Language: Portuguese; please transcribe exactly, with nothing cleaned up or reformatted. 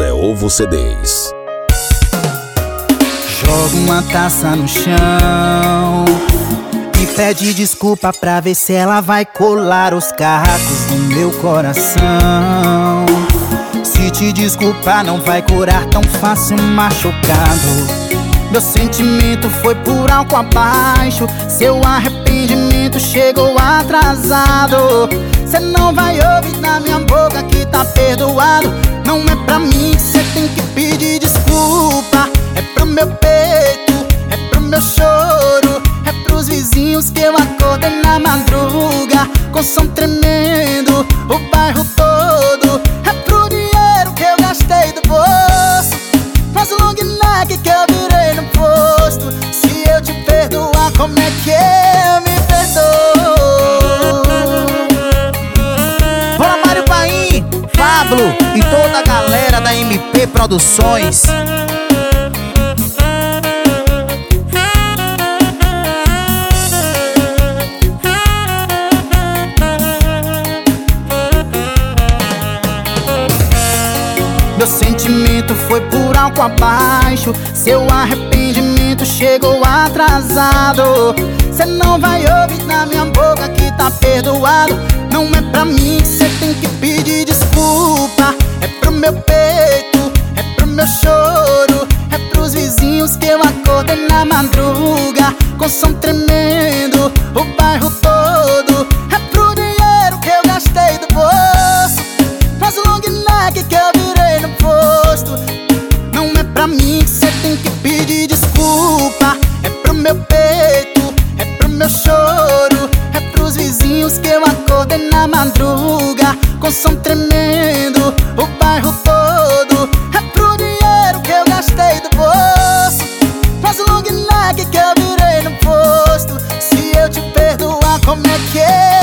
Zé Ovo C Ds. Joga uma taça no chão e pede desculpa pra ver se ela vai colar os cacos do meu coração. Se te desculpar não vai curar tão fácil machucado. Meu sentimento foi por álcool abaixo, seu arrependimento chegou atrasado. Cê não vai ouvir na minha boca que tá perdoado. Não é pra mim que cê tem que pedir desculpa. É pro meu peito, é pro meu choro, é pros vizinhos que eu acordei na madruga com som tremendo, o bairro todo. É pro dinheiro que eu gastei do bolso, mas o long neck que eu virei no posto. Se eu te perdoar, como é que eu me perdoo? Bora Mário Paim, Pablo e toda a galera da M P Produções. Meu sentimento foi por álcool abaixo, seu arrependimento chegou atrasado. Cê não vai ouvir na minha boca que tá perdoado. Não é pra mim que cê tem que pedir desculpa. É pro meu peito, é pro meu choro, é pros vizinhos que eu acordei na madruga com som tremendo, o bairro todo. É pro dinheiro que eu gastei do bolso, mas o long neck que eu virei no posto. Não é pra mim que cê tem que pedir desculpa. É pro meu peito, é pro meu choro, é pros vizinhos que eu acordei na madruga com som tremendo, o bairro todo. É pro dinheiro que eu gastei do bolso, mas o long neck que eu virei no posto. Se eu te perdoar, como é que é?